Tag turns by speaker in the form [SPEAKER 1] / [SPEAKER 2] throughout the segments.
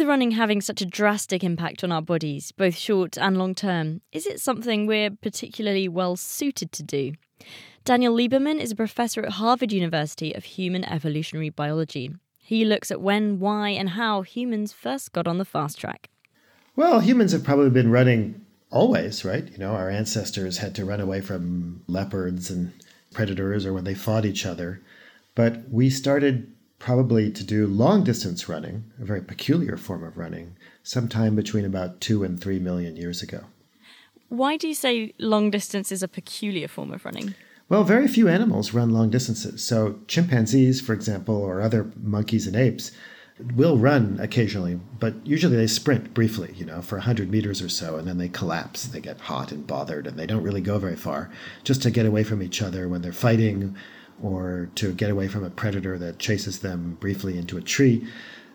[SPEAKER 1] With running having such a drastic impact on our bodies, both short and long term, is it something we're particularly well suited to do? Daniel Lieberman is a professor at Harvard University of Human Evolutionary Biology. He looks at when, why, and how humans first got on the fast track.
[SPEAKER 2] Well, humans have probably been running always, right? Our ancestors had to run away from leopards and predators or when they fought each other. But we started probably to do long-distance running, a very peculiar form of running, sometime between about 2 and 3 million years ago.
[SPEAKER 1] Why do you say long distance is a peculiar form of running?
[SPEAKER 2] Well, very few animals run long distances. So chimpanzees, for example, or other monkeys and apes will run occasionally, but usually they sprint briefly, for 100 meters or so, and then they collapse. They get hot and bothered, and they don't really go very far, just to get away from each other when they're fighting or to get away from a predator that chases them briefly into a tree.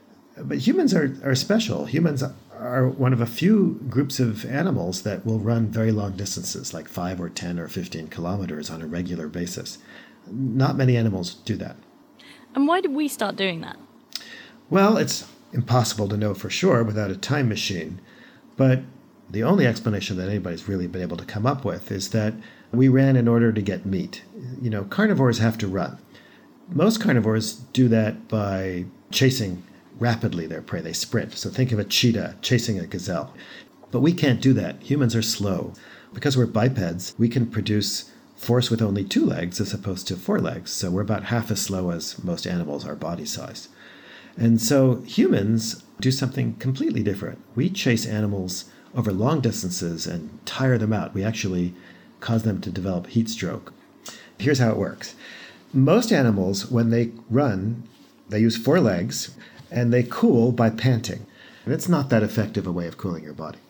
[SPEAKER 2] But humans are special. Humans are one of a few groups of animals that will run very long distances, like 5 or 10 or 15 kilometers on a regular basis. Not many animals do that.
[SPEAKER 1] And why did we start doing that?
[SPEAKER 2] Well, it's impossible to know for sure without a time machine. But the only explanation that anybody's really been able to come up with is that we ran in order to get meat. Carnivores have to run. Most carnivores do that by chasing rapidly their prey. They sprint. So think of a cheetah chasing a gazelle. But we can't do that. Humans are slow. Because we're bipeds, we can produce force with only 2 legs as opposed to 4 legs. So we're about half as slow as most animals our body size. And so humans do something completely different. We chase animals over long distances and tire them out. We actually cause them to develop heat stroke. Here's how it works. Most animals, when they run, they use 4 legs and they cool by panting. And it's not that effective a way of cooling your body.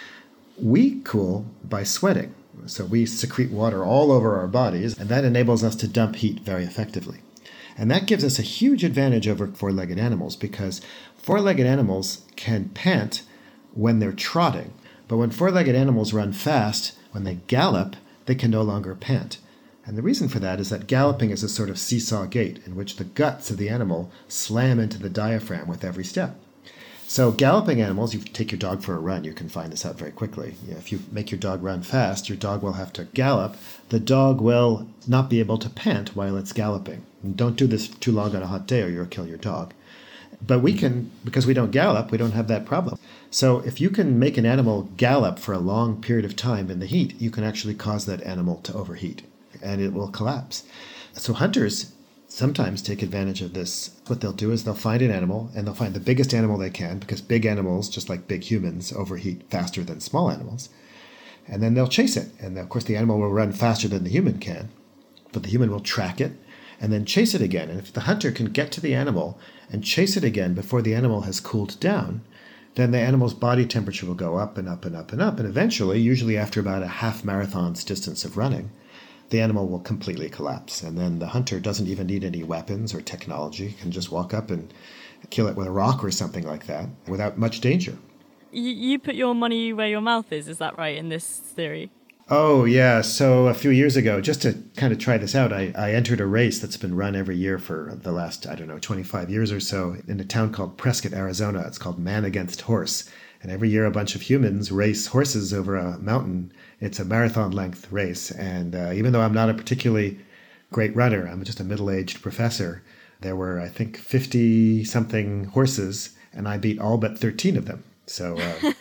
[SPEAKER 2] We cool by sweating. So we secrete water all over our bodies, and that enables us to dump heat very effectively. And that gives us a huge advantage over 4-legged animals because 4-legged animals can pant when they're trotting. But when 4-legged animals run fast, when they gallop, they can no longer pant. And the reason for that is that galloping is a sort of seesaw gait in which the guts of the animal slam into the diaphragm with every step. So galloping animals, you take your dog for a run, you can find this out very quickly. If you make your dog run fast, your dog will have to gallop. The dog will not be able to pant while it's galloping. And don't do this too long on a hot day or you'll kill your dog. But we can, because we don't gallop, we don't have that problem. So if you can make an animal gallop for a long period of time in the heat, you can actually cause that animal to overheat and it will collapse. So hunters sometimes take advantage of this. What they'll do is they'll find an animal and they'll find the biggest animal they can because big animals, just like big humans, overheat faster than small animals. And then they'll chase it. And of course the animal will run faster than the human can, but the human will track it and then chase it again. And if the hunter can get to the animal and chase it again before the animal has cooled down, then the animal's body temperature will go up and up and up and up. And eventually, usually after about a half marathon's distance of running, the animal will completely collapse. And then the hunter doesn't even need any weapons or technology, can just walk up and kill it with a rock or something like that without much danger.
[SPEAKER 1] You put your money where your mouth is that right, in this theory?
[SPEAKER 2] Oh, yeah. So a few years ago, just to kind of try this out, I entered a race that's been run every year for the last, 25 years or so in a town called Prescott, Arizona. It's called Man Against Horse. And every year a bunch of humans race horses over a mountain. It's a marathon-length race. And even though I'm not a particularly great runner, I'm just a middle-aged professor, there were, I think, 50-something horses, and I beat all but 13 of them. So,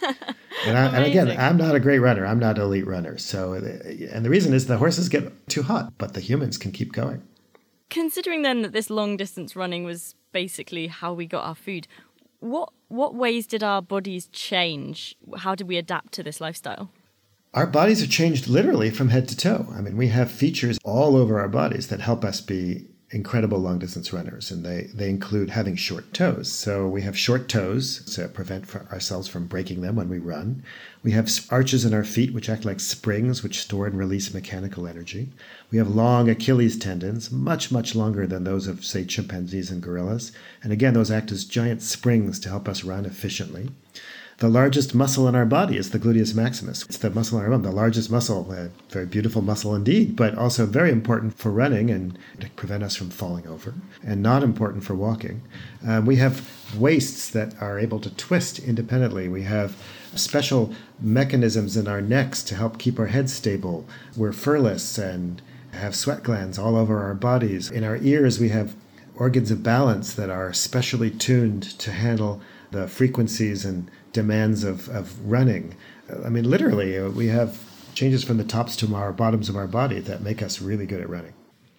[SPEAKER 2] and again, I'm not a great runner. I'm not an elite runner. So, and the reason is the horses get too hot, but the humans can keep going.
[SPEAKER 1] Considering then that this long-distance running was basically how we got our food, what ways did our bodies change? How did we adapt to this lifestyle?
[SPEAKER 2] Our bodies have changed literally from head to toe. I mean, we have features all over our bodies that help us be incredible long-distance runners, and they include having short toes. So we have short toes to prevent ourselves from breaking them when we run. We have arches in our feet, which act like springs, which store and release mechanical energy. We have long Achilles tendons, much, much longer than those of, say, chimpanzees and gorillas. And again, those act as giant springs to help us run efficiently. The largest muscle in our body is the gluteus maximus. It's the muscle in our bum, the largest muscle, a very beautiful muscle indeed, but also very important for running and to prevent us from falling over, and not important for walking. We have waists that are able to twist independently. We have special mechanisms in our necks to help keep our head stable. We're furless and have sweat glands all over our bodies. In our ears, we have organs of balance that are specially tuned to handle the frequencies and demands of running. I mean, literally, we have changes from the tops to our bottoms of our body that make us really good at running.